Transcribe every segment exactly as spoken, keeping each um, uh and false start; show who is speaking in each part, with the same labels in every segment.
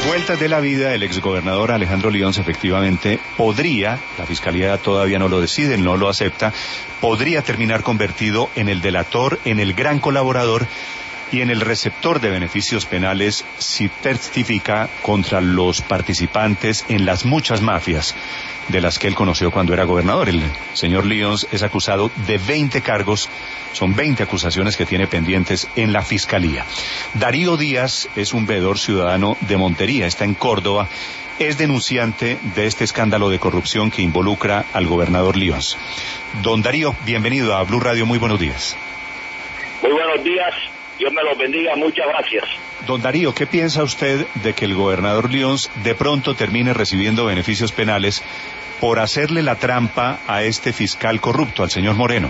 Speaker 1: Vueltas de la vida, el exgobernador Alejandro Lions efectivamente podría, la fiscalía todavía no lo decide, no lo acepta, podría terminar convertido en el delator, en el gran colaborador y en el receptor de beneficios penales si testifica contra los participantes en las muchas mafias de las que él conoció cuando era gobernador. El señor Lions es acusado de veinte cargos, son veinte acusaciones que tiene pendientes en la fiscalía. Darío Díaz es un veedor ciudadano de Montería, está en Córdoba, es denunciante de este escándalo de corrupción que involucra al gobernador Lions. Don Darío, bienvenido a Blue Radio, muy buenos días.
Speaker 2: Muy buenos días, Dios me los bendiga, muchas gracias.
Speaker 1: Don Darío, ¿qué piensa usted de que el gobernador Lions de pronto termine recibiendo beneficios penales por hacerle la trampa a este fiscal corrupto, al señor Moreno?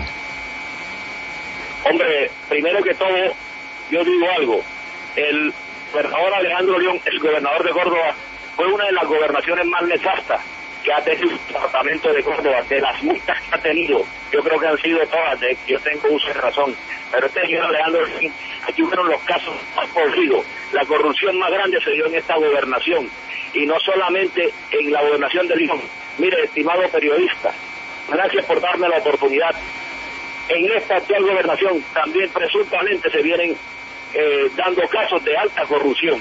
Speaker 2: Hombre, primero que todo, yo digo algo. El gobernador Alejandro Lions, el gobernador de Córdoba, fue una de las gobernaciones más nefastas que ha tenido el departamento de Córdoba, de las muchas que ha tenido. Yo creo que han sido todas, de que yo tengo uso de razón. Pero este señor Alejandro Lions, aquí fueron los casos más podridos. La corrupción más grande se dio en esta gobernación. Y no solamente en la gobernación de Lions. Mire, estimado periodista, gracias por darme la oportunidad. En esta actual gobernación también presuntamente se vienen eh, dando casos de alta corrupción.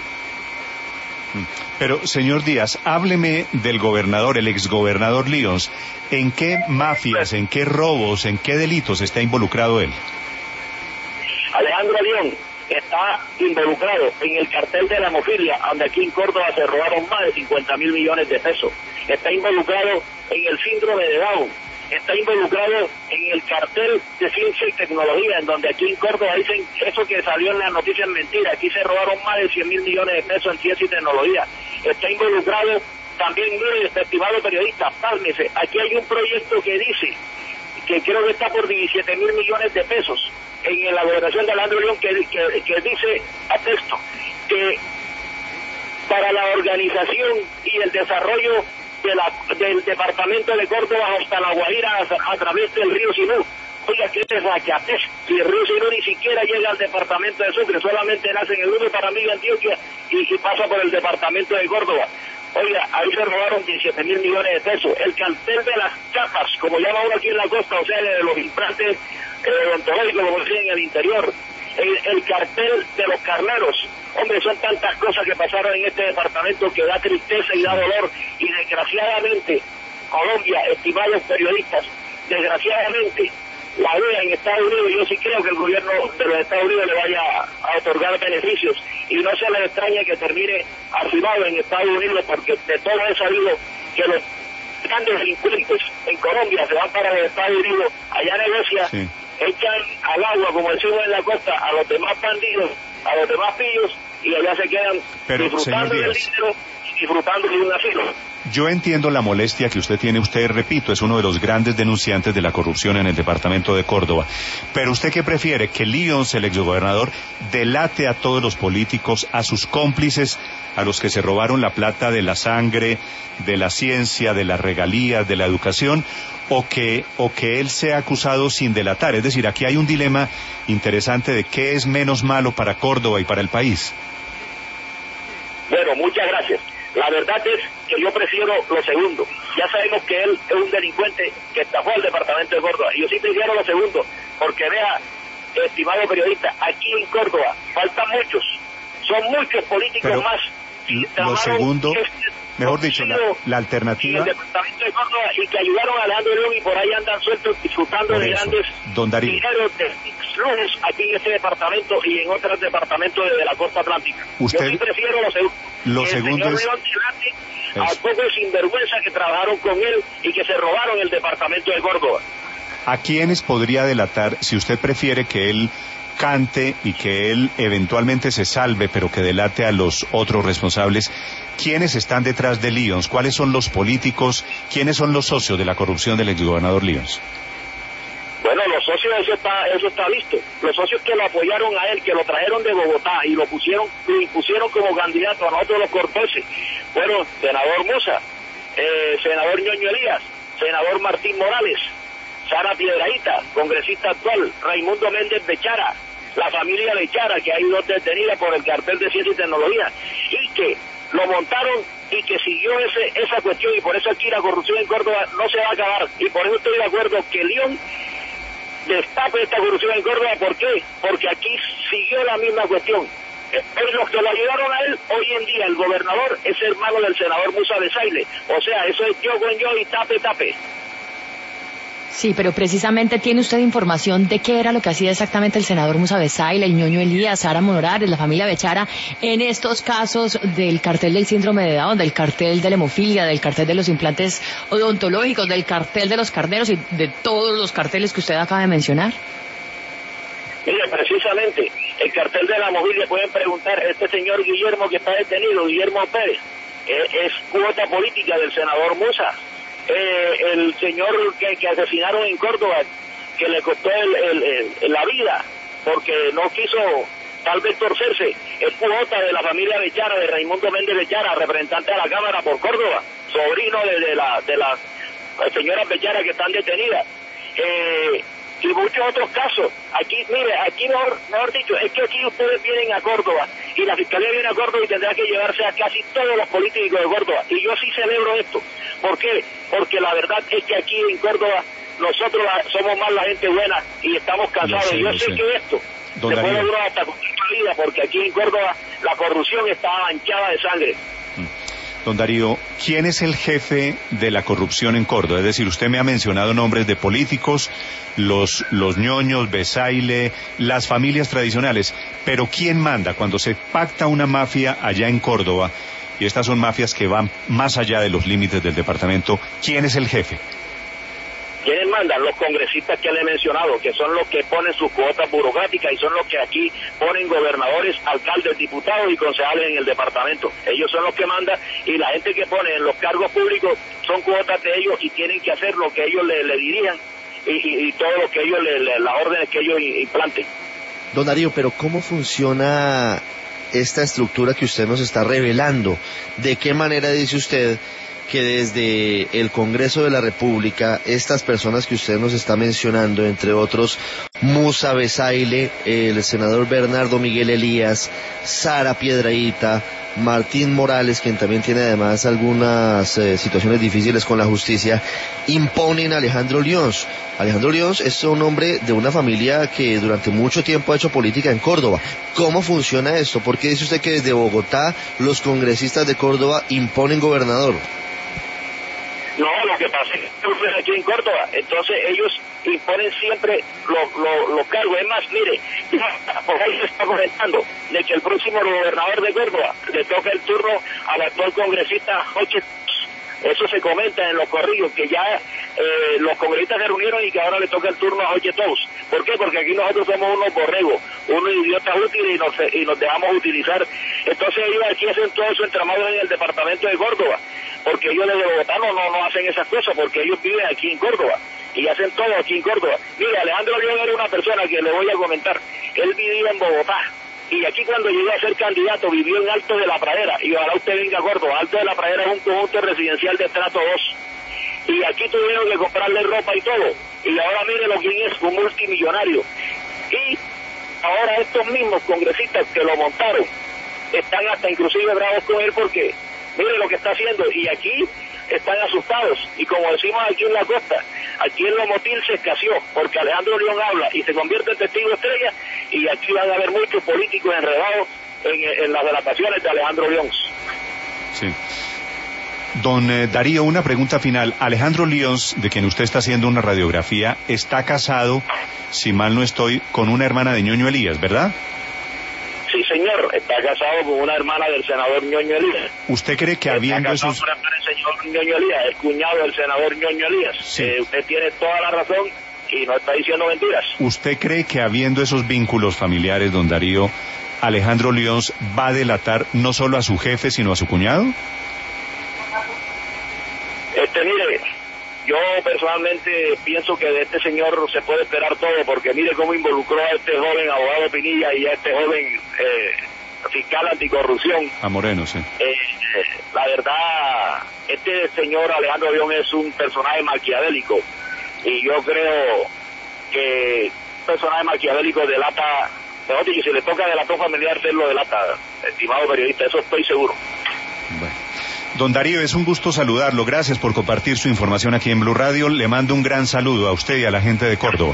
Speaker 1: Pero, señor Díaz, hábleme del gobernador, el exgobernador Lions. ¿En qué mafias, en qué robos, en qué delitos está involucrado él?
Speaker 2: Alejandro Lions está involucrado en el cartel de la hemofilia, donde aquí en Córdoba se robaron más de cincuenta mil millones de pesos. Está involucrado en el síndrome de Down. Está involucrado en el cartel de ciencia y tecnología, en donde aquí en Córdoba dicen eso que salió en las noticias mentira. Aquí se robaron más de cien mil millones de pesos en ciencia y tecnología. Está involucrado también, mire, estimado periodista, pálmese, aquí hay un proyecto que dice, que creo que está por diecisiete mil millones de pesos, en la gobernación de Alejandro Lions, que, que, que dice a texto, que para la organización y el desarrollo de la, del departamento de Córdoba hasta La Guajira a, a través del río Sinú. Oiga, ¿qué es Raquatés? Si el río Sinú ni siquiera llega al departamento de Sucre, solamente nace en el Uno para mí Antioquia y, y pasa por el departamento de Córdoba. Oiga, ahí se robaron diecisiete mil millones de pesos. El cartel de las chapas, como llama uno aquí en la costa, o sea, de los implantes eh, odontológicos, como decía en el interior. El, el cartel de los carneros. Hombre, son tantas cosas que pasaron en este departamento que da tristeza y da dolor. Y desgraciadamente, Colombia, estimados periodistas, desgraciadamente, la D E A en Estados Unidos, yo sí creo que el gobierno de los Estados Unidos le vaya a otorgar beneficios. Y no se les extraña que termine archivado en Estados Unidos, porque de todo he sabido que los grandes delincuentes en Colombia se van para los Estados Unidos, allá negocian, sí, echan al agua, como decimos en la costa, a los demás bandidos, a los demás pillos, y allá se quedan Pero, disfrutando del dinero y disfrutando de un asilo.
Speaker 1: Yo entiendo la molestia que usted tiene, usted, repito, es uno de los grandes denunciantes de la corrupción en el departamento de Córdoba, pero ¿usted qué prefiere? ¿Que Lions, el exgobernador, delate a todos los políticos, a sus cómplices, a los que se robaron la plata de la sangre, de la ciencia, de las regalías, de la educación, o que, o que él sea acusado sin delatar? Es decir, aquí hay un dilema interesante de qué es menos malo para Córdoba y para el país.
Speaker 2: Bueno, muchas gracias. La verdad es que yo prefiero lo segundo. Ya sabemos que él es un delincuente que estafó al departamento de Córdoba. Y yo sí prefiero lo segundo, porque vea, estimado periodista, aquí en Córdoba faltan muchos. Son muchos políticos Pero más.
Speaker 1: Lo segundo,
Speaker 2: este
Speaker 1: mejor dicho, la, la alternativa...
Speaker 2: Y el departamento de Córdoba, y que ayudaron a Alejandro Lions, y por ahí andan sueltos disfrutando por de eso, grandes dineros de lujos aquí en este departamento y en otros departamentos de, de la costa atlántica.
Speaker 1: Usted,
Speaker 2: yo sí prefiero lo, seg
Speaker 1: lo
Speaker 2: que
Speaker 1: segundo
Speaker 2: el señor
Speaker 1: es...
Speaker 2: Lions a pocos sinvergüenza que trabajaron con él y que se robaron el departamento de Córdoba.
Speaker 1: ¿A quiénes podría delatar si usted prefiere que él cante y que él eventualmente se salve, pero que delate a los otros responsables? ¿Quiénes están detrás de Lions? ¿Cuáles son los políticos? ¿Quiénes son los socios de la corrupción del exgobernador Lions?
Speaker 2: Bueno, los socios, eso está, eso está listo. Los socios que lo apoyaron a él, que lo trajeron de Bogotá y lo pusieron, lo impusieron como candidato a nosotros los cordobeses, fueron senador Musa, eh, senador Ñoño Elías, senador Martín Morales, Sara Piedrahita, congresista actual, Raimundo Méndez Bechara, la familia Bechara, que hay dos detenidas por el cartel de ciencia y tecnología, y que lo montaron y que siguió ese esa cuestión, y por eso aquí la corrupción en Córdoba no se va a acabar, y por eso estoy de acuerdo que León destape esta corrupción en Córdoba. ¿Por qué? Porque aquí siguió la misma cuestión. Hoy los que lo ayudaron a él, hoy en día el gobernador es hermano del senador Musa Besaile, o sea, eso es yo con yo y tape tape.
Speaker 3: Sí, pero precisamente tiene usted información de qué era lo que hacía exactamente el senador Musa Besaile, el ñoño Elías, Sara Morales, la familia Bechara, en estos casos del cartel del síndrome de Down, del cartel de la hemofilia, del cartel de los implantes odontológicos, del cartel de los carneros y de todos los carteles que usted acaba de mencionar.
Speaker 2: Mire, precisamente, el cartel de la hemofilia, pueden preguntar, este señor Guillermo que está detenido, Guillermo Pérez, eh, es cuota política del senador Musa. Eh, el señor que, que asesinaron en Córdoba, que le costó el, el, el, la vida porque no quiso tal vez torcerse, es cuota de la familia Bechara, de Raimundo Méndez Bechara, representante de la Cámara por Córdoba, sobrino de, de la de las señoras Bechara que están detenidas, eh, y muchos otros casos. Aquí, mire, aquí mejor, mejor dicho, es que aquí ustedes vienen a Córdoba y la Fiscalía viene a Córdoba y tendrá que llevarse a casi todos los políticos de Córdoba, y yo sí celebro esto. ¿Por qué? Porque la verdad es que aquí en Córdoba nosotros somos más la gente buena y estamos cansados. Sé, yo sé, sé que esto Don se Darío. puede durar hasta cualquier vida, porque aquí en Córdoba la corrupción está manchada de sangre.
Speaker 1: Don Darío, ¿quién es el jefe de la corrupción en Córdoba? Es decir, usted me ha mencionado nombres de políticos, los, los ñoños, Besaile, las familias tradicionales, pero ¿quién manda cuando se pacta una mafia allá en Córdoba? Y estas son mafias que van más allá de los límites del departamento. ¿Quién es el jefe?
Speaker 2: ¿Quiénes mandan? Los congresistas que le he mencionado, que son los que ponen sus cuotas burocráticas y son los que aquí ponen gobernadores, alcaldes, diputados y concejales en el departamento. Ellos son los que mandan, y la gente que pone en los cargos públicos son cuotas de ellos y tienen que hacer lo que ellos le, le dirían y, y, y todo lo que ellos, le, le, las órdenes que ellos implanten.
Speaker 4: Don Darío, pero ¿cómo funciona esta estructura que usted nos está revelando? ¿De qué manera dice usted que desde el Congreso de la República estas personas que usted nos está mencionando, entre otros Musa Besaile, el senador Bernardo Miguel Elías, Sara Piedrahíta, Martín Morales, quien también tiene además algunas eh, situaciones difíciles con la justicia, imponen a Alejandro Lions? Alejandro Lions es un hombre de una familia que durante mucho tiempo ha hecho política en Córdoba. ¿Cómo funciona esto? ¿Por qué dice usted que desde Bogotá los congresistas de Córdoba imponen gobernador?
Speaker 2: No, lo que pasa es que aquí en Córdoba, entonces ellos imponen siempre los lo, lo cargos. Es más, mire, por ahí se está comentando de que el próximo gobernador de Córdoba le toca el turno al actual congresista Joche. Eso se comenta en los corrillos, que ya eh, los congresistas se reunieron y que ahora le toca el turno a Joche Tous. ¿Por qué? Porque aquí nosotros somos unos borregos, unos idiotas útiles y nos, y nos dejamos utilizar. Entonces ellos aquí hacen todo su entramado en el departamento de Córdoba, porque ellos desde Bogotá no, no, no hacen esas cosas, porque ellos viven aquí en Córdoba y hacen todo aquí en Córdoba. Mire, Alejandro León era una persona que le voy a comentar, él vivía en Bogotá, y aquí cuando llegó a ser candidato vivió en Alto de la Pradera, y ojalá usted venga a Córdoba. Alto de la Pradera es un conjunto residencial de estrato dos, y aquí tuvieron que comprarle ropa y todo, y ahora mire lo que es, un multimillonario. Y ahora estos mismos congresistas que lo montaron están hasta inclusive bravos con él, porque mire lo que está haciendo, y aquí están asustados, y como decimos aquí en la costa, aquí en Lomotil se escaseó, porque Alejandro León habla y se convierte en testigo estrella, y aquí van a haber muchos políticos enredados en, en las delataciones de Alejandro León.
Speaker 1: Sí. Don eh, Darío, una pregunta final. Alejandro Lions, de quien usted está haciendo una radiografía, está casado, si mal no estoy, con una hermana de ñoño Elías, ¿verdad?
Speaker 2: Sí, señor, está casado con una hermana del senador ñoño Elías.
Speaker 1: ¿Usted cree que habiendo
Speaker 2: está
Speaker 1: esos...
Speaker 2: con el señor ñoño Elías, es cuñado del senador ñoño Elías?
Speaker 1: Sí.
Speaker 2: Eh, usted tiene toda la razón y no está diciendo mentiras.
Speaker 1: ¿Usted cree que habiendo esos vínculos familiares, don Darío, Alejandro Lions va a delatar no solo a su jefe, sino a su cuñado?
Speaker 2: Este, mire, yo personalmente pienso que de este señor se puede esperar todo, porque mire cómo involucró a este joven abogado Pinilla y a este joven eh, fiscal anticorrupción.
Speaker 1: A Moreno, sí.
Speaker 2: Eh, eh, la verdad, este señor Alejandro León es un personaje maquiavélico, y yo creo que un personaje maquiavélico delata, mejor dicho, si le toca delator familiar, se lo delata, estimado periodista, eso estoy seguro.
Speaker 1: Bueno. Don Darío, es un gusto saludarlo. Gracias por compartir su información aquí en Blue Radio. Le mando un gran saludo a usted y a la gente de Córdoba.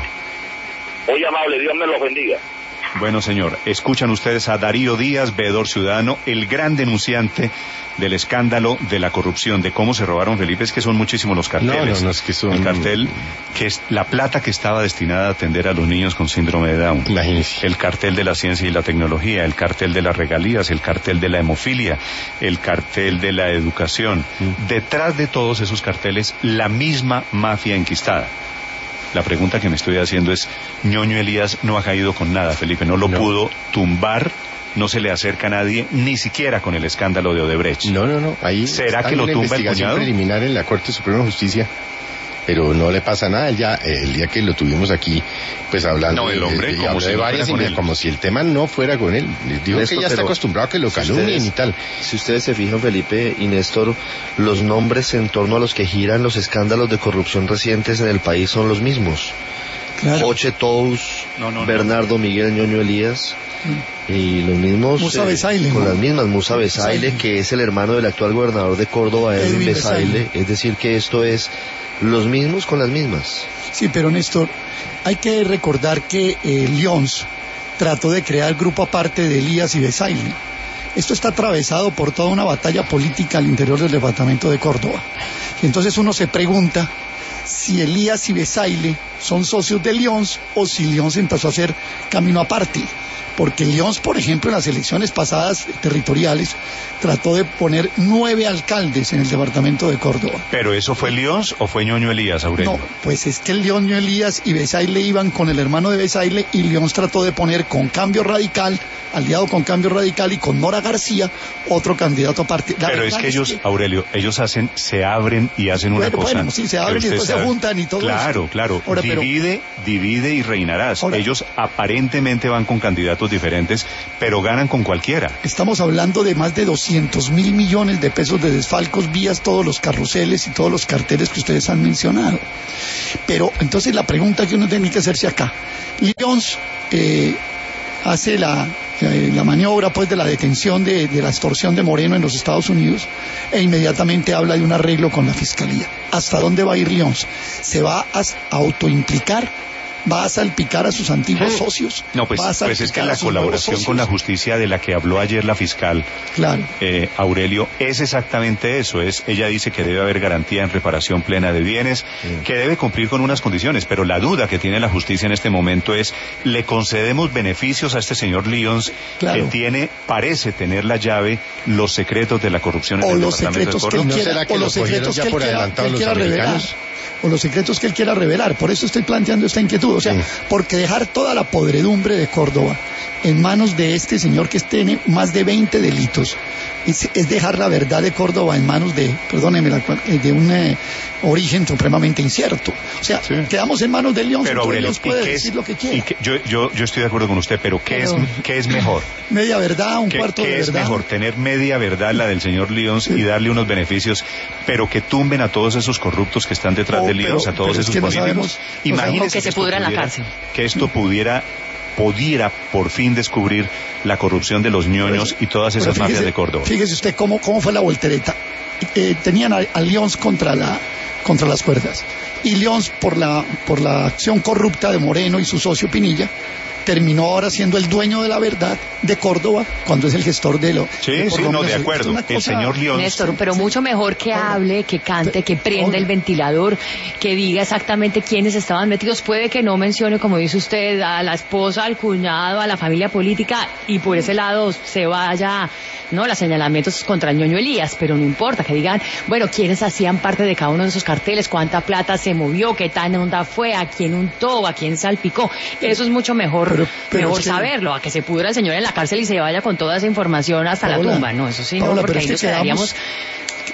Speaker 2: Muy amable, Dios me los bendiga.
Speaker 1: Bueno, señor, escuchan ustedes a Darío Díaz, veedor ciudadano, el gran denunciante del escándalo de la corrupción, de cómo se robaron, Felipe, es que son muchísimos los carteles.
Speaker 5: No, no, no, es que son...
Speaker 1: El cartel, que es la plata que estaba destinada a atender a los niños con síndrome de Down.
Speaker 5: Imagínese.
Speaker 1: El cartel de la ciencia y la tecnología, el cartel de las regalías, el cartel de la hemofilia, el cartel de la educación. Mm. Detrás de todos esos carteles, la misma mafia enquistada. La pregunta que me estoy haciendo es, Ñoño Elías no ha caído con nada, Felipe, no lo no. pudo tumbar, no se le acerca a nadie, ni siquiera con el escándalo de Odebrecht.
Speaker 5: No, no, no, ahí
Speaker 1: ¿será que lo tumba el cuñado?
Speaker 5: Preliminar en la Corte Suprema de Justicia, pero no le pasa nada. Ya el día que lo tuvimos aquí, pues hablando
Speaker 1: no, el hombre,
Speaker 5: de, de,
Speaker 1: como,
Speaker 5: si
Speaker 1: de
Speaker 5: no varias y me, como si el tema no fuera con él. Digo Néstor, que ya está acostumbrado a que lo calumnien si y tal.
Speaker 4: Si ustedes se fijan, Felipe y Néstor, los nombres en torno a los que giran los escándalos de corrupción recientes en el país son los mismos. Claro. Joche Tous, no, no, Bernardo no. Miguel Ñoño Elías, mm. y los mismos
Speaker 6: Musa Besaile,
Speaker 4: eh, con
Speaker 6: ¿no?
Speaker 4: las mismas, Musa Besaile, que es el hermano del actual gobernador de Córdoba, Edwin Besaile. Es decir, que esto es los mismos con las mismas.
Speaker 6: Sí, pero Néstor, hay que recordar que eh, Lyons trató de crear el grupo aparte de Elías y Besaile. Esto está atravesado por toda una batalla política al interior del departamento de Córdoba. Y entonces uno se pregunta si Elías y Besaile son socios de Lyons o si Lyons empezó a hacer camino aparte. Porque Lyons, por ejemplo, en las elecciones pasadas territoriales, trató de poner nueve alcaldes en el departamento de Córdoba.
Speaker 1: ¿Pero eso fue Lyons o fue Ñoño Elías, Aurelio?
Speaker 6: No, pues es que Ñoño Elías y Besaile iban con el hermano de Besaile y Lyons trató de poner con Cambio Radical, aliado con Cambio Radical y con Nora García, otro candidato aparte.
Speaker 1: Pero es que ellos, es que... Aurelio, ellos hacen, se abren y hacen una
Speaker 6: bueno,
Speaker 1: cosa.
Speaker 6: Bueno, sí, se abren y después sabe. se juntan y todo
Speaker 1: claro,
Speaker 6: eso.
Speaker 1: Claro, claro. Divide, pero... divide y reinarás. Ahora, ellos aparentemente van con candidatos diferentes, pero ganan con cualquiera.
Speaker 6: Estamos hablando de más de doscientos mil millones de pesos de desfalcos vías todos los carruseles y todos los carteles que ustedes han mencionado. Pero entonces la pregunta que uno tiene que hacerse acá, Lyons eh, hace la, eh, la maniobra pues de la detención de, de la extorsión de Moreno en los Estados Unidos e inmediatamente habla de un arreglo con la Fiscalía. ¿Hasta dónde va a ir Lyons? ¿Se va a autoimplicar? ¿Va a salpicar a sus antiguos socios?
Speaker 1: No, pues, pues es que la colaboración con la justicia de la que habló ayer la fiscal,
Speaker 6: claro.
Speaker 1: eh, Aurelio, es exactamente eso. Es, ella dice que debe haber garantía en reparación plena de bienes, sí. que debe cumplir con unas condiciones, pero la duda que tiene la justicia en este momento es, ¿le concedemos beneficios a este señor Lyons, claro. que tiene, parece tener la llave, los secretos de la corrupción en
Speaker 6: o
Speaker 1: el
Speaker 6: los
Speaker 1: departamento
Speaker 6: secretos
Speaker 1: de Córdoba?
Speaker 6: Que él quiera,
Speaker 5: ¿No será que
Speaker 6: o los secretos que él quiera, que él quiera revelar? O los secretos que él quiera revelar. Por eso estoy planteando esta inquietud. O sea, sí. porque dejar toda la podredumbre de Córdoba en manos de este señor que tiene más de veinte delitos es, es dejar la verdad de Córdoba en manos de, perdóneme, de un eh, origen supremamente incierto. O sea, sí. quedamos en manos de Lyons,
Speaker 1: pero Aurelio,
Speaker 6: Lyons puede decir
Speaker 1: es,
Speaker 6: lo que quiera.
Speaker 1: Y que, yo, yo, yo estoy de acuerdo con usted, pero ¿qué, pero, es, ¿qué es mejor?
Speaker 6: Media verdad, un
Speaker 1: ¿Qué,
Speaker 6: cuarto
Speaker 1: ¿qué
Speaker 6: de verdad.
Speaker 1: ¿Qué es mejor? Tener media verdad, la del señor Lyons, sí. y darle unos beneficios, pero que tumben a todos esos corruptos que están detrás oh, de Lyons, a todos esos políticos? No sabemos,
Speaker 3: Imagínense que, que se pudra en la cárcel.
Speaker 1: Que esto pudiera... pudiera por fin descubrir la corrupción de los ñoños y todas esas fíjese, mafias de Córdoba.
Speaker 6: Fíjese usted cómo, cómo fue la voltereta. Eh, tenían a, a Lyons contra, la, contra las cuerdas. Y Lyons, por la, por la acción corrupta de Moreno y su socio Pinilla, terminó ahora siendo el dueño de la verdad de Córdoba cuando es el gestor de lo...
Speaker 1: Sí, de sí, no, de acuerdo. Cosa, el señor Lyons...
Speaker 3: Néstor, pero mucho mejor que hable, que cante, que prenda el ventilador, que diga exactamente quiénes estaban metidos. Puede que no mencione, como dice usted, a la esposa, al cuñado, a la familia política, y por ese lado se vaya... no, los señalamientos contra Ñoño Elías, pero no importa, que digan, bueno, quiénes hacían parte de cada uno de esos carteles, cuánta plata se movió, qué tan onda fue, a quién untó, a quién salpicó. Eso es mucho mejor, pero, pero mejor es que... saberlo, a que se pudra el señor en la cárcel y se vaya con toda esa información hasta Paola, la tumba, no, eso sí, Paola, no, porque ahí nos quedaríamos...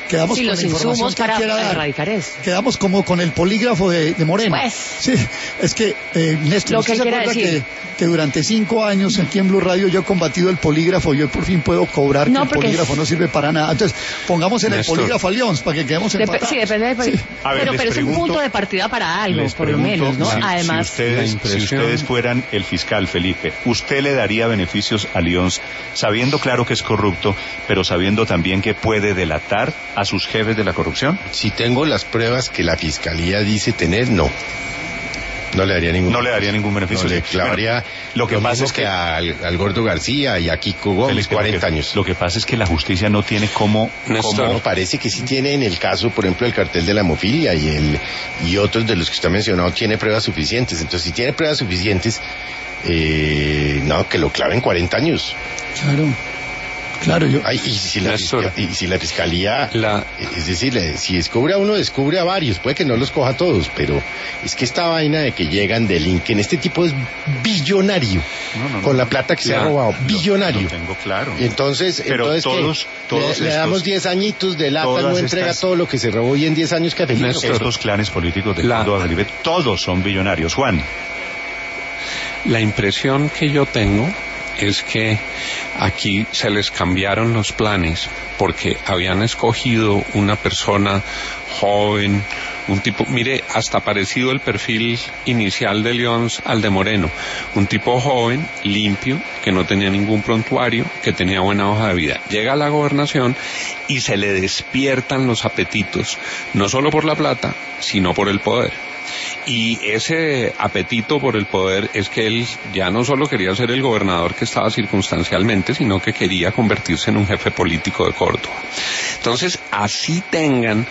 Speaker 6: quedamos
Speaker 3: sí,
Speaker 6: con
Speaker 3: los
Speaker 6: la información
Speaker 3: insumos
Speaker 6: que
Speaker 3: para
Speaker 6: quiera dar.
Speaker 3: erradicar eso.
Speaker 6: Quedamos como con el polígrafo de, de Moreno.
Speaker 3: Pues.
Speaker 6: Sí, es que, eh, Néstor,
Speaker 3: Lo
Speaker 6: ¿usted
Speaker 3: que
Speaker 6: se
Speaker 3: quiera
Speaker 6: acuerda
Speaker 3: decir.
Speaker 6: que, que durante cinco años aquí en Blue Radio yo he combatido el polígrafo y hoy por fin puedo cobrar
Speaker 3: No,
Speaker 6: que el
Speaker 3: porque-
Speaker 6: polígrafo no sirve para nada? Entonces, pongamos en
Speaker 5: Néstor.
Speaker 6: el polígrafo a León para que quedemos
Speaker 3: Dep-
Speaker 6: empatados.
Speaker 3: sí, depende del
Speaker 6: Sí.
Speaker 1: A ver,
Speaker 3: pero,
Speaker 1: les
Speaker 3: pero es un
Speaker 1: pregunto-
Speaker 3: punto de partida para algo,
Speaker 1: Les
Speaker 3: por lo
Speaker 1: pregunto,
Speaker 3: menos, ¿no?
Speaker 1: si-
Speaker 3: Además,
Speaker 1: si ustedes,
Speaker 5: la
Speaker 1: si
Speaker 5: impresión-
Speaker 1: ustedes fueran el fiscal, Felipe, ¿usted le daría beneficios a Lions sabiendo claro que es corrupto, pero sabiendo también que puede delatar a sus jefes de la corrupción?
Speaker 5: Si tengo las pruebas que la fiscalía dice tener, no. No le daría ningún
Speaker 1: No le daría ningún beneficio.
Speaker 5: No le
Speaker 1: Sí.
Speaker 5: clavaría
Speaker 1: Bueno, lo que pasa
Speaker 5: mismo
Speaker 1: es que-
Speaker 5: al, al Gordo García y a Kiko Gómez,
Speaker 1: Felipe,
Speaker 5: cuarenta
Speaker 1: lo que,
Speaker 5: años.
Speaker 1: Lo que pasa es que la justicia no tiene cómo...
Speaker 5: Néstor,
Speaker 1: cómo-
Speaker 5: no, parece que sí tiene en el caso, por ejemplo, el cartel de la hemofilia y el y otros de los que usted ha mencionado, tiene pruebas suficientes. Entonces, si tiene pruebas suficientes, eh, no, que lo claven cuarenta años.
Speaker 6: Claro, claro, yo...
Speaker 5: Ay, y si la,
Speaker 7: Néstor.
Speaker 5: fisca- y si la fiscalía,
Speaker 7: La-
Speaker 5: es decir, eh, si descubre a uno, descubre a varios, puede que no los coja a todos, pero es que esta vaina de que llegan, delinquen, este tipo es billonario,
Speaker 1: No, no, no.
Speaker 5: con la plata que se
Speaker 7: La-
Speaker 5: ha robado,
Speaker 1: Lo
Speaker 5: billonario.
Speaker 1: tengo claro.
Speaker 5: Y entonces,
Speaker 1: Pero
Speaker 5: entonces ¿qué?
Speaker 1: todos- todos
Speaker 5: le, le
Speaker 1: estos-
Speaker 5: damos diez añitos de lata,
Speaker 1: todas
Speaker 5: no entrega
Speaker 1: estas-
Speaker 5: todo lo que se robó y en diez años que feliz.
Speaker 7: Néstor,
Speaker 1: Estos clanes políticos de
Speaker 7: La-
Speaker 1: Córdoba, Felipe, todos son billonarios. Juan,
Speaker 7: La impresión que yo tengo es que aquí se les cambiaron los planes porque habían escogido una persona joven, un tipo, mire, hasta parecido el perfil inicial de Leons al de Moreno, un tipo joven, limpio, que no tenía ningún prontuario, que tenía buena hoja de vida. Llega a la gobernación y se le despiertan los apetitos, no solo por la plata, sino por el poder. Y ese apetito por el poder es que él ya no solo quería ser el gobernador que estaba circunstancialmente, sino que quería convertirse en un jefe político de Córdoba. Entonces, así tengan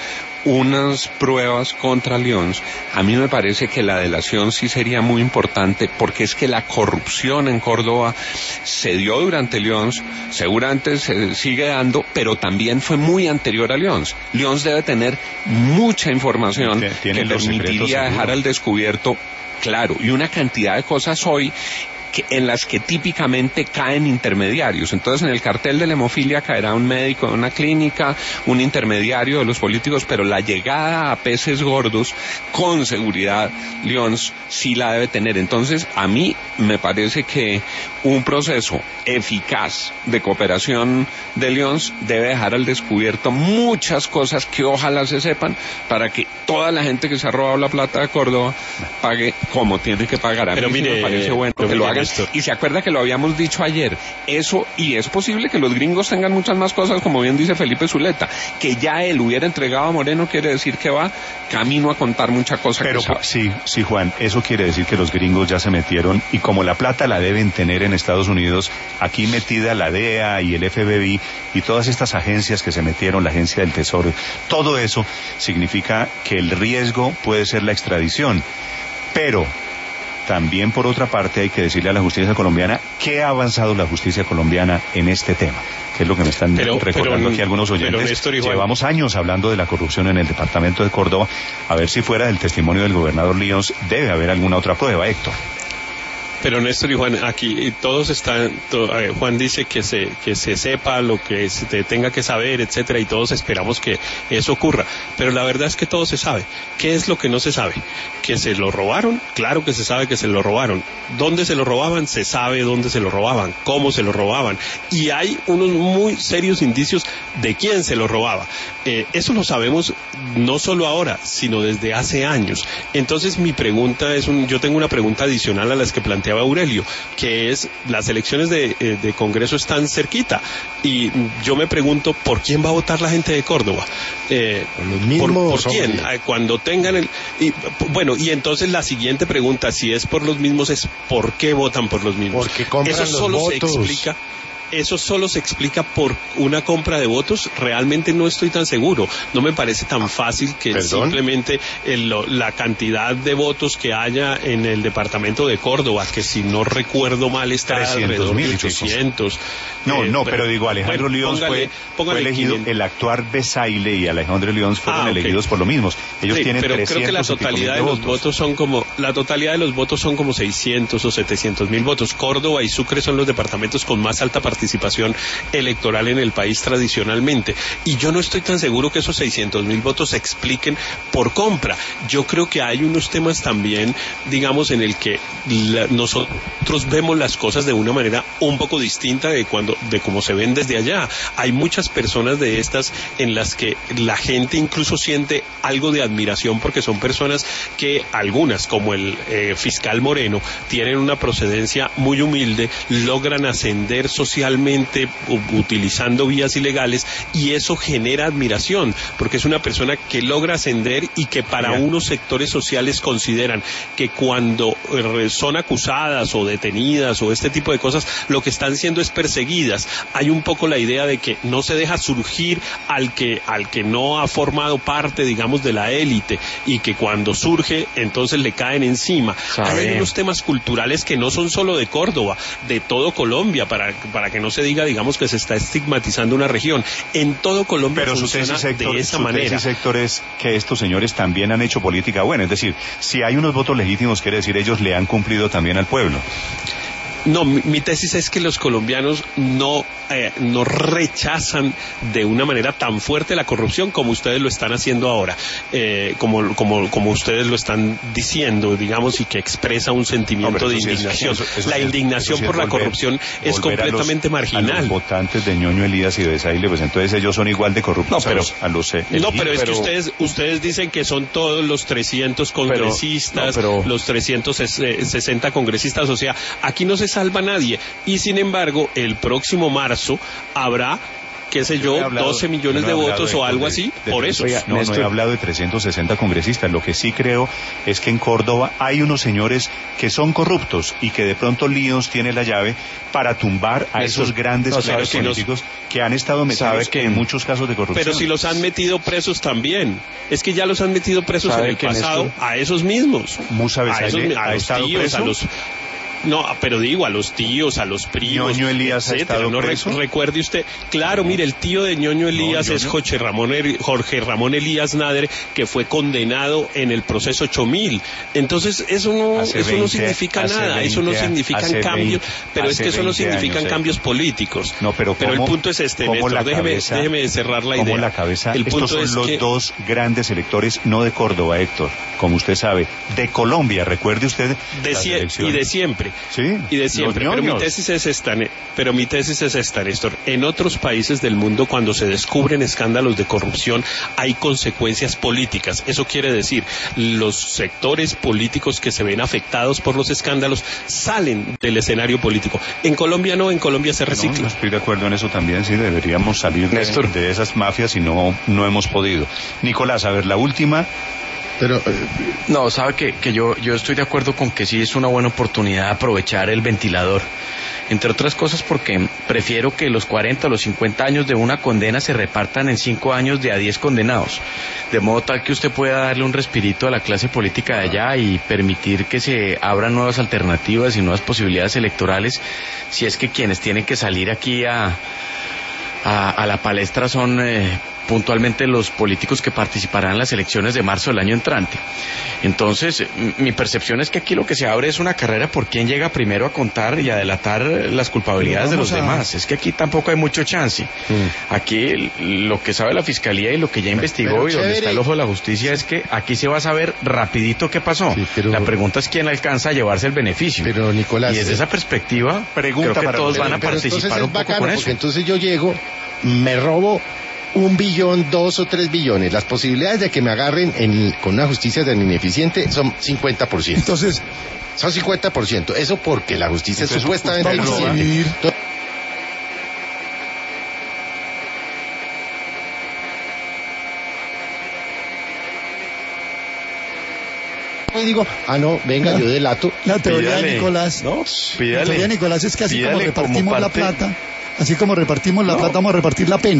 Speaker 7: unas pruebas contra Leons, a mí me parece que la delación sí sería muy importante, porque es que la corrupción en Córdoba se dio durante Leons, seguramente se sigue dando, pero también fue muy anterior a Leons. Leons debe tener mucha información
Speaker 1: Tiene- tiene
Speaker 7: que
Speaker 1: los secretos,
Speaker 7: permitiría dejar
Speaker 1: seguro.
Speaker 7: al descubierto, claro, y una cantidad de cosas hoy que, en las que típicamente caen intermediarios. Entonces, en el cartel de la hemofilia caerá un médico de una clínica, un intermediario de los políticos, pero la llegada a peces gordos, con seguridad, Leons sí la debe tener. Entonces, a mí me parece que un proceso eficaz de cooperación de Leons debe dejar al descubierto muchas cosas que ojalá se sepan para que toda la gente que se ha robado la plata de Córdoba pague como tiene que pagar. A
Speaker 8: Pero
Speaker 7: mí sí
Speaker 8: mire,
Speaker 7: me parece bueno
Speaker 8: pero
Speaker 7: que lo
Speaker 8: mire,
Speaker 7: hagan.
Speaker 8: Néstor.
Speaker 7: Y se acuerda que lo habíamos dicho ayer, eso, y es posible que los gringos tengan muchas más cosas, como bien dice Felipe Zuleta, que ya él hubiera entregado a Moreno, quiere decir que va camino a contar mucha cosa
Speaker 1: pero
Speaker 7: que sabe.
Speaker 1: sí, sí, Juan, eso quiere decir que los gringos ya se metieron y como la plata la deben tener en Estados Unidos, aquí metida la D E A y el F B I y todas estas agencias que se metieron, la agencia del Tesoro, todo eso significa que el riesgo puede ser la extradición, pero también por otra parte hay que decirle a la justicia colombiana que ha avanzado la justicia colombiana en este tema, que es lo que me están
Speaker 8: Pero-
Speaker 1: recordando
Speaker 8: pero-
Speaker 1: aquí algunos
Speaker 8: pero,
Speaker 1: oyentes.
Speaker 8: Néstor y Juan-
Speaker 1: Llevamos años hablando de la corrupción en el departamento de Córdoba, a ver si fuera del testimonio del gobernador Leons debe haber alguna otra prueba, Héctor.
Speaker 8: Pero Néstor y Juan, aquí todos están, to- eh, Juan dice que se que se sepa lo que se tenga que saber, etcétera, y todos esperamos que eso ocurra. Pero la verdad es que todo se sabe. ¿Qué es lo que no se sabe? ¿Que se lo robaron? Claro que se sabe que se lo robaron. ¿Dónde se lo robaban? Se sabe dónde se lo robaban, cómo se lo robaban. Y hay unos muy serios indicios de quién se lo robaba. Eh, eso lo sabemos no solo ahora, sino desde hace años. Entonces mi pregunta es, un, yo tengo una pregunta adicional a las que planteaba Aurelio, que es, las elecciones de, eh, de Congreso están cerquita, y yo me pregunto, ¿por quién va a votar la gente de Córdoba? Eh,
Speaker 5: Por los
Speaker 8: ¿por,
Speaker 5: mismos,
Speaker 8: por quién?
Speaker 5: hombre.
Speaker 8: Eh, Cuando tengan el... Y, p- bueno, y entonces la siguiente pregunta, si es por los mismos, es ¿por qué votan por los mismos?
Speaker 5: Porque compran
Speaker 8: Eso
Speaker 5: los
Speaker 8: solo se
Speaker 5: votos.
Speaker 8: explica... Eso solo se explica por una compra de votos. Realmente no estoy tan seguro. No me parece tan fácil que
Speaker 5: ¿Perdón?
Speaker 8: simplemente el- lo- la cantidad de votos que haya en el departamento de Córdoba, que si no recuerdo mal está
Speaker 1: trescientos
Speaker 8: alrededor
Speaker 1: mil,
Speaker 8: de
Speaker 1: chicos.
Speaker 8: ochocientos.
Speaker 1: No,
Speaker 8: Eh,
Speaker 1: no, pero digo, Alejandro
Speaker 8: bueno,
Speaker 1: Leons
Speaker 8: póngale-
Speaker 1: fue,
Speaker 8: póngale
Speaker 1: fue elegido,
Speaker 8: quinientos.
Speaker 1: el actuar Besaile y Alejandro Leons fueron
Speaker 8: Ah, ok.
Speaker 1: elegidos por lo mismos. Ellos
Speaker 8: Sí,
Speaker 1: tienen
Speaker 8: pero creo que la
Speaker 1: trescientos y pico
Speaker 8: totalidad de
Speaker 1: mil
Speaker 8: los votos son como la totalidad de los votos son como seiscientos o setecientos mil votos. Córdoba y Sucre son los departamentos con más alta participación participación electoral en el país tradicionalmente. Y yo no estoy tan seguro que esos seiscientos mil votos se expliquen por compra. Yo creo que hay unos temas también, digamos, en el que la, nosotros vemos las cosas de una manera un poco distinta de cuando, de cómo se ven desde allá. Hay muchas personas de estas en las que la gente incluso siente algo de admiración porque son personas que algunas, como el eh, fiscal Moreno, tienen una procedencia muy humilde, logran ascender socialmente utilizando vías ilegales y eso genera admiración porque es una persona que logra ascender y que para yeah. unos sectores sociales consideran que cuando eh, son acusadas o detenidas o este tipo de cosas, lo que están siendo es perseguidas. Hay un poco la idea de que no se deja surgir al que, al que no ha formado parte, digamos, de la élite y que cuando surge, entonces le caen encima. Sabe. Hay unos temas culturales que no son solo de Córdoba, de todo Colombia, para, para que no se diga, digamos, que se está estigmatizando una región. En todo Colombia
Speaker 1: pero
Speaker 8: funciona
Speaker 1: su tesis, sector,
Speaker 8: de esa
Speaker 1: su
Speaker 8: manera.
Speaker 1: Tesis, sector, es que estos señores también han hecho política buena, es decir, si hay unos votos legítimos, quiere decir ellos le han cumplido también al pueblo.
Speaker 8: No, mi, mi tesis es que los colombianos no, eh, no rechazan de una manera tan fuerte la corrupción como ustedes lo están haciendo ahora, eh, como, como, como ustedes lo están diciendo, digamos, y que expresa un sentimiento no, de indignación. Sí es, eso, eso la sí indignación es, sí por volver, la corrupción es completamente a los, marginal.
Speaker 1: A los votantes de Ñoño Elías y Besaile, pues entonces ellos son igual de corruptos no, pero, a los... A los
Speaker 8: eh, no, pero es pero, que ustedes ustedes dicen que son todos los trescientos congresistas, pero, no, pero, los trescientos sesenta congresistas, o sea, aquí no se salva nadie y sin embargo el próximo marzo habrá qué sé yo, yo hablado, doce millones no de votos de, o algo de, así, de, por de, eso.
Speaker 1: Oiga, no, Néstor, no he hablado de trescientos sesenta congresistas, lo que sí creo es que en Córdoba hay unos señores que son corruptos y que de pronto Líos tiene la llave para tumbar a Néstor, esos grandes no, players que políticos los, que han estado metidos que, en muchos casos de corrupción.
Speaker 8: Pero si los han metido presos también, es que ya los han metido presos en el pasado, Néstor, a esos mismos,
Speaker 1: Musa Besaile,
Speaker 8: a, esos, a los tíos, preso? a los... No, pero digo, a los tíos, a los primos,
Speaker 1: Ñoño Elías etcétera. Ha estado
Speaker 8: no
Speaker 1: preso.
Speaker 8: Recuerde usted, claro, mire, el tío de Ñoño Elías no, es Jorge Ramón, Jorge Ramón Elías Nader, que fue condenado en el proceso ocho mil. Entonces, eso no, eso veinte, no significa nada, veinte, eso no significan cambios, pero es que eso no significan años, cambios políticos.
Speaker 1: No, pero,
Speaker 8: pero el punto es este, Néstor, déjeme, cabeza, déjeme cerrar la idea.
Speaker 1: La cabeza,
Speaker 8: el punto
Speaker 1: estos son
Speaker 8: es
Speaker 1: los
Speaker 8: que...
Speaker 1: dos grandes electores, no de Córdoba, Héctor, como usted sabe, de Colombia, recuerde usted.
Speaker 8: De sie- y de siempre.
Speaker 1: Sí.
Speaker 8: Y de siempre, pero mi tesis es esta, pero mi tesis es esta, Néstor. En otros países del mundo, cuando se descubren escándalos de corrupción, hay consecuencias políticas. Eso quiere decir, los sectores políticos que se ven afectados por los escándalos salen del escenario político. En Colombia no, en Colombia se recicla.
Speaker 1: No, no estoy de acuerdo en eso también, sí, deberíamos salir de, de esas mafias y no, no hemos podido. Nicolás, a ver, la última...
Speaker 9: Pero, eh, no, sabe que, que yo, yo estoy de acuerdo con que sí es una buena oportunidad aprovechar el ventilador, entre otras cosas porque prefiero que los cuarenta o los cincuenta años de una condena se repartan en cinco años de a diez condenados, de modo tal que usted pueda darle un respirito a la clase política de allá y permitir que se abran nuevas alternativas y nuevas posibilidades electorales, si es que quienes tienen que salir aquí a, a, a la palestra son... Eh, puntualmente los políticos que participarán en las elecciones de marzo del año entrante. Entonces, mi percepción es que aquí lo que se abre es una carrera por quién llega primero a contar y a delatar las culpabilidades de los a... demás. Es que aquí tampoco hay mucho chance. Mm. Aquí lo que sabe la Fiscalía y lo que ya investigó pero y chévere. Donde está el ojo de la justicia es que aquí se va a saber rapidito qué pasó. Sí, pero... La pregunta es quién alcanza a llevarse el beneficio.
Speaker 5: Pero Nicolás...
Speaker 9: Y desde esa perspectiva,
Speaker 1: pregunta
Speaker 9: creo que
Speaker 1: para
Speaker 9: todos
Speaker 1: pero,
Speaker 9: van a
Speaker 5: pero
Speaker 9: participar un poco
Speaker 5: bacano,
Speaker 9: con eso.
Speaker 5: Porque entonces yo llego, me robo... un billón, dos o tres billones. Las posibilidades de que me agarren en, con una justicia tan ineficiente son cincuenta por ciento.
Speaker 6: Entonces,
Speaker 5: son cincuenta por ciento. Eso porque la justicia es supuestamente eficiente. Y digo, ah no, venga, la, yo delato.
Speaker 6: La teoría pídale, de Nicolás, ¿no? Pídale, la teoría de Nicolás es que así como repartimos como la plata, así como repartimos la no. plata, vamos a repartir la pena.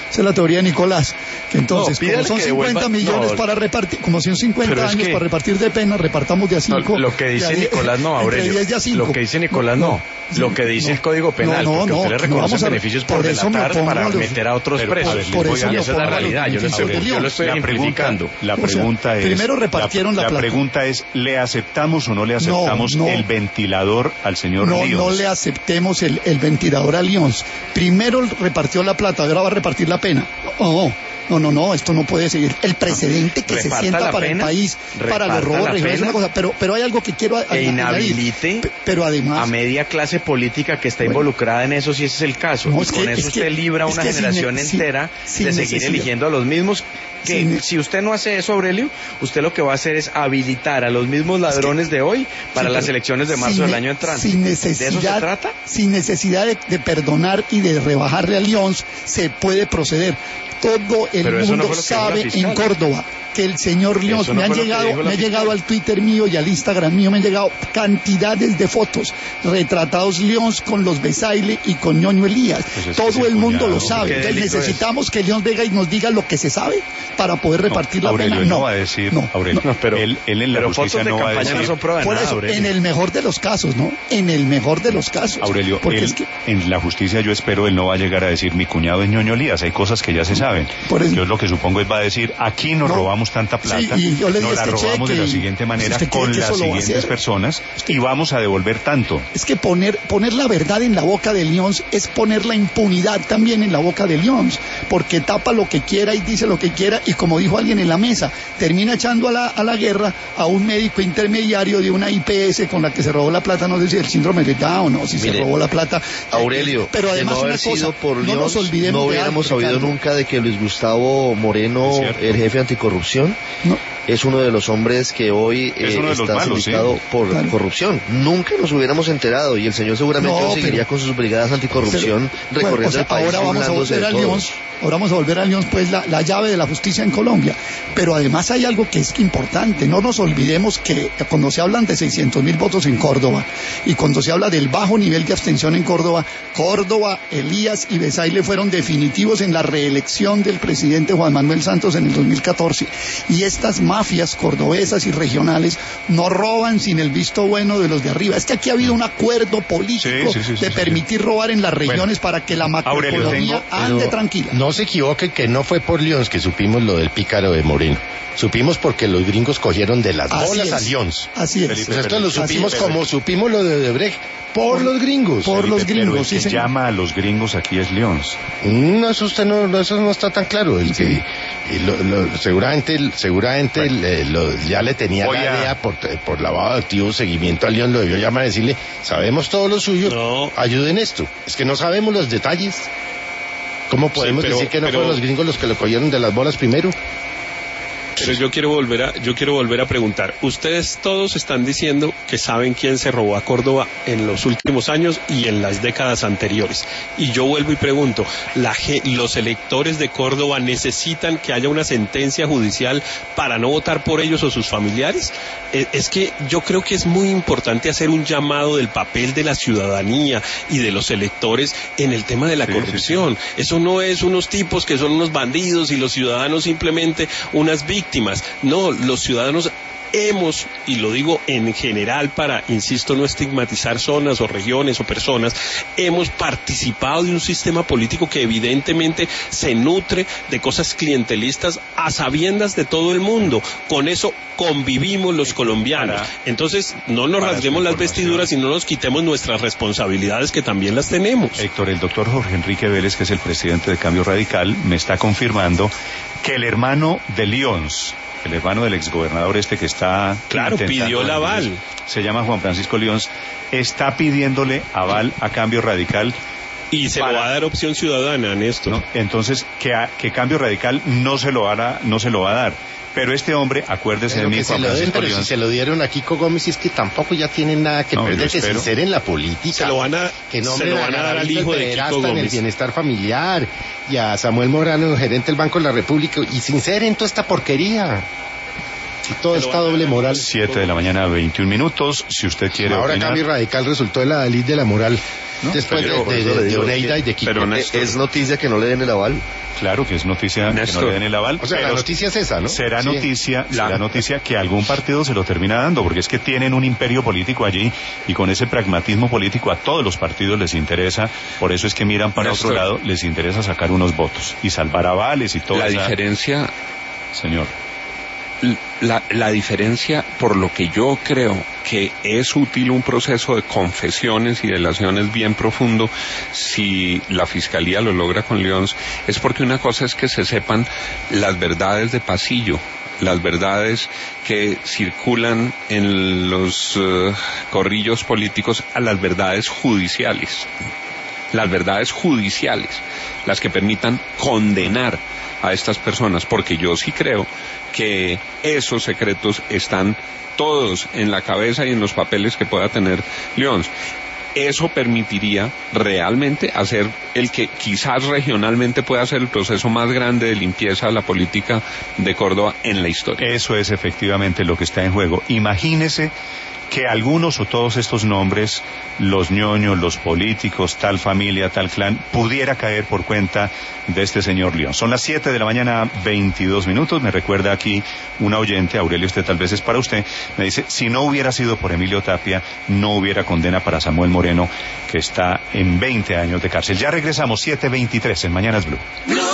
Speaker 6: Esa es la teoría de Nicolás. Que entonces,
Speaker 9: no,
Speaker 6: como son
Speaker 9: que
Speaker 6: cincuenta
Speaker 9: devuelva,
Speaker 6: millones
Speaker 9: no,
Speaker 6: para repartir, como son cincuenta años
Speaker 9: que,
Speaker 6: para repartir de pena, repartamos de a cinco.
Speaker 9: No, lo que dice
Speaker 6: ahí,
Speaker 9: Nicolás no, Aurelio.
Speaker 6: diez de a cinco.
Speaker 9: Lo que dice Nicolás no. no. Lo que dice
Speaker 6: no,
Speaker 9: el Código Penal,
Speaker 6: no, no,
Speaker 9: porque
Speaker 6: no,
Speaker 9: usted le reconoce
Speaker 6: no,
Speaker 9: beneficios por,
Speaker 6: por
Speaker 9: delatar para
Speaker 6: los,
Speaker 9: meter a otros
Speaker 6: pero,
Speaker 9: presos.
Speaker 6: Por, por eso
Speaker 9: y esa es la realidad. Yo lo estoy, yo lo estoy
Speaker 1: la
Speaker 9: ejemplificando.
Speaker 1: Pregunta, la pregunta
Speaker 6: o sea,
Speaker 1: es...
Speaker 6: Primero repartieron la,
Speaker 1: la,
Speaker 6: la
Speaker 1: la
Speaker 6: plata.
Speaker 1: pregunta es, ¿le aceptamos o no le aceptamos
Speaker 6: no, no,
Speaker 1: el ventilador al señor
Speaker 6: no,
Speaker 1: Lyons?
Speaker 6: No le aceptemos el, el ventilador a Lyons. Primero repartió la plata, ahora va a repartir la pena. Oh, no, no, no, esto no puede seguir. El precedente que
Speaker 9: reparta
Speaker 6: se sienta para
Speaker 9: pena,
Speaker 6: el país, para los robos regionales, es una cosa. Pero, pero hay algo que quiero
Speaker 9: e
Speaker 6: añadir.
Speaker 9: inhabilite
Speaker 6: pero además,
Speaker 9: a media clase política que está bueno, involucrada en eso, si ese es el caso.
Speaker 6: No,
Speaker 9: y
Speaker 6: es
Speaker 9: con
Speaker 6: que,
Speaker 9: eso
Speaker 6: es
Speaker 9: usted
Speaker 6: que,
Speaker 9: libra una generación
Speaker 6: sin,
Speaker 9: entera
Speaker 6: sin,
Speaker 9: de
Speaker 6: sin
Speaker 9: seguir
Speaker 6: necesidad.
Speaker 9: eligiendo a los mismos. Que
Speaker 6: Sin,
Speaker 9: si usted no hace eso, Aurelio, usted lo que va a hacer es habilitar a los mismos ladrones es que, de hoy para sí, las elecciones de marzo
Speaker 6: sin,
Speaker 9: del año entrante.
Speaker 6: Sin necesidad,
Speaker 9: ¿De eso se trata?
Speaker 6: Sin necesidad de, de perdonar y de rebajarle a Lyons, se puede proceder. Todo el
Speaker 9: Pero
Speaker 6: mundo
Speaker 9: no
Speaker 6: sabe en Córdoba que el señor Lyons,
Speaker 9: no
Speaker 6: me han llegado, me ha llegado al Twitter mío y al Instagram mío, me han llegado cantidades de fotos retratados Lyons con los Besaile y con Ñoño Elías. Pues es todo el mundo cuñado, lo sabe. Entonces necesitamos es? que Lyons venga y nos diga lo que se sabe para poder repartir
Speaker 1: no,
Speaker 6: la
Speaker 1: Aurelio,
Speaker 6: pena.
Speaker 1: Él
Speaker 6: no,
Speaker 1: no va a decir,
Speaker 6: no,
Speaker 1: Aurelio,
Speaker 6: no,
Speaker 1: pero él, él en la
Speaker 9: pero
Speaker 1: justicia no va a decir.
Speaker 9: No son prueba de
Speaker 6: por
Speaker 9: nada,
Speaker 6: eso,
Speaker 9: Aurelio.
Speaker 6: en el mejor de los casos, ¿no? En el mejor de los casos.
Speaker 1: Aurelio, él, es que... en la justicia yo espero él no va a llegar a decir mi cuñado es Ñoño Elías. Hay cosas que ya se saben. Por eso, yo lo que supongo es va a decir aquí nos no, robamos tanta plata,
Speaker 6: sí, y yo le
Speaker 1: nos la
Speaker 6: este
Speaker 1: robamos de la siguiente manera con las siguientes personas y vamos a devolver tanto.
Speaker 6: Es que poner poner la verdad en la boca de Lyons es poner la impunidad también en la boca de Lyons, porque tapa lo que quiera y dice lo que quiera y como dijo alguien en la mesa, termina echando a la, a la guerra a un médico intermediario de una I P S con la que se robó la plata, no sé si el síndrome de Down o si Mire, se robó la plata.
Speaker 4: Aurelio, eh,
Speaker 6: pero además
Speaker 4: de no haber
Speaker 6: una cosa,
Speaker 4: sido por
Speaker 6: no
Speaker 4: Lyons,
Speaker 6: nos olvidemos
Speaker 4: no hubiéramos
Speaker 6: de algo,
Speaker 4: sabido
Speaker 6: Ricardo.
Speaker 4: nunca de que Luis Gustavo Moreno, el jefe anticorrupción, no. es uno de los hombres que hoy eh, está malos, sindicado ¿sí? por claro. corrupción. Nunca nos hubiéramos enterado y el señor seguramente no, seguiría pero, con sus brigadas anticorrupción pero, recorriendo bueno, o sea, el país.
Speaker 6: Ahora vamos a volver a Lyons, ahora vamos a volver a Lyons, pues la, la llave de la justicia en Colombia. Pero además hay algo que es importante, no nos olvidemos que cuando se hablan de seiscientos mil votos en Córdoba y cuando se habla del bajo nivel de abstención en Córdoba, Córdoba, Elías y Besaile fueron definitivos en la reelección del presidente Juan Manuel Santos en el dos mil catorce. Y estas mafias cordobesas y regionales no roban sin el visto bueno de los de arriba. Es que aquí ha habido un acuerdo político sí, sí, sí, de sí, permitir sí. robar en las regiones bueno, para que la macroeconomía ande tranquila.
Speaker 5: No se equivoque que no fue por Lyons que supimos lo del pícaro de Moreno. Supimos porque los gringos cogieron de las
Speaker 6: Así
Speaker 5: bolas
Speaker 6: es.
Speaker 5: a Lyons.
Speaker 6: Así es.
Speaker 5: Pues esto lo supimos como supimos lo de Odebrecht por, por los gringos.
Speaker 6: Por
Speaker 1: Felipe,
Speaker 6: los gringos.
Speaker 1: Pero el
Speaker 6: sí,
Speaker 1: que
Speaker 6: señor.
Speaker 1: llama a los gringos aquí es Lyons.
Speaker 5: No, eso usted no, no, eso no está tan claro. El que y lo, lo, seguramente, seguramente bueno, le, lo, ya le tenía la idea por, por lavado de activos, seguimiento a Lyons, lo debió llamar a decirle, sabemos todo lo suyo, no. ayuden esto. Es que no sabemos los detalles. ¿Cómo podemos sí, pero, decir que no pero, fueron los gringos los que lo cogieron de las bolas primero?
Speaker 8: Pero yo quiero volver a, yo quiero volver a preguntar. Ustedes todos están diciendo que saben quién se robó a Córdoba en los últimos años y en las décadas anteriores. Y yo vuelvo y pregunto, la, ¿los electores de Córdoba necesitan que haya una sentencia judicial para no votar por ellos o sus familiares? Es que yo creo que es muy importante hacer un llamado del papel de la ciudadanía y de los electores en el tema de la sí, corrupción. Sí, sí. Eso no es unos tipos que son unos bandidos y los ciudadanos simplemente unas víctimas. No, los ciudadanos hemos, y lo digo en general para, insisto, no estigmatizar zonas o regiones o personas, hemos participado de un sistema político que evidentemente se nutre de cosas clientelistas a sabiendas de todo el mundo. Con eso convivimos los colombianos. Entonces, no nos rasguemos las vestiduras y no nos quitemos nuestras responsabilidades que también las tenemos.
Speaker 1: Héctor, el doctor Jorge Enrique Vélez, que es el presidente de Cambio Radical, me está confirmando que el hermano de Lyons, el hermano del exgobernador este que está...
Speaker 8: Claro, pidió el aval.
Speaker 1: Se llama Juan Francisco Lyons, está pidiéndole aval a Cambio Radical.
Speaker 8: Y se para, lo va a dar opción ciudadana, Néstor.
Speaker 1: ¿no? Entonces, que, a, que Cambio Radical no se lo va a, no se lo va a dar. Pero este hombre, acuérdese
Speaker 5: pero
Speaker 1: de mí, Juan Francisco
Speaker 5: Lyons. Si se lo dieron a Kiko Gómez, es que tampoco ya tienen nada que no, perder, que se ser en la política.
Speaker 8: Se lo van a,
Speaker 5: que no
Speaker 8: se lo van a dar al hijo de Kiko Gómez.
Speaker 5: En el bienestar familiar, y a Samuel Morano, gerente del Banco de la República, y sin ser en toda esta porquería. Y todo esta doble moral.
Speaker 1: Siete de la mañana, veintiún minutos, si usted quiere
Speaker 5: Ahora
Speaker 1: opinar.
Speaker 5: Cambio Radical resultó de la Dalit de la moral.
Speaker 1: ¿no?
Speaker 5: Después
Speaker 1: Pero,
Speaker 5: de, de, de, de Oneida y de Quique.
Speaker 8: Pero Néstor,
Speaker 4: ¿Es noticia que no le den el aval?
Speaker 1: Claro que es noticia
Speaker 8: Néstor,
Speaker 1: que no le den el aval.
Speaker 5: O sea,
Speaker 1: pero
Speaker 5: la noticia es esa, ¿no?
Speaker 1: Será
Speaker 5: Sí.
Speaker 1: noticia,
Speaker 8: La-
Speaker 1: será noticia que algún partido se lo termina dando, porque es que tienen un imperio político allí y con ese pragmatismo político a todos los partidos les interesa, por eso es que miran para
Speaker 7: Néstor,
Speaker 1: otro lado, les interesa sacar unos votos y salvar avales y todo
Speaker 7: La
Speaker 1: eso.
Speaker 7: diferencia,
Speaker 1: Señor.
Speaker 7: la, la diferencia, por lo que yo creo que es útil un proceso de confesiones y delaciones bien profundo, si la Fiscalía lo logra con León, es porque una cosa es que se sepan las verdades de pasillo, las verdades que circulan en los uh, corrillos políticos, a las verdades judiciales. Las verdades judiciales, las que permitan condenar a estas personas, porque yo sí creo que esos secretos están todos en la cabeza y en los papeles que pueda tener León. Eso permitiría realmente hacer el que quizás regionalmente pueda ser el proceso más grande de limpieza de la política de Córdoba en la historia.
Speaker 1: Eso es efectivamente lo que está en juego. Imagínese que algunos o todos estos nombres, los ñoños, los políticos, tal familia, tal clan, pudiera caer por cuenta de este señor León. Son las siete de la mañana, veintidós minutos. Me recuerda aquí una oyente, Aurelio, usted tal vez es para usted, me dice, si no hubiera sido por Emilio Tapia, no hubiera condena para Samuel Moreno, que está en veinte años de cárcel. Ya regresamos, siete veintitrés en Mañanas Blue.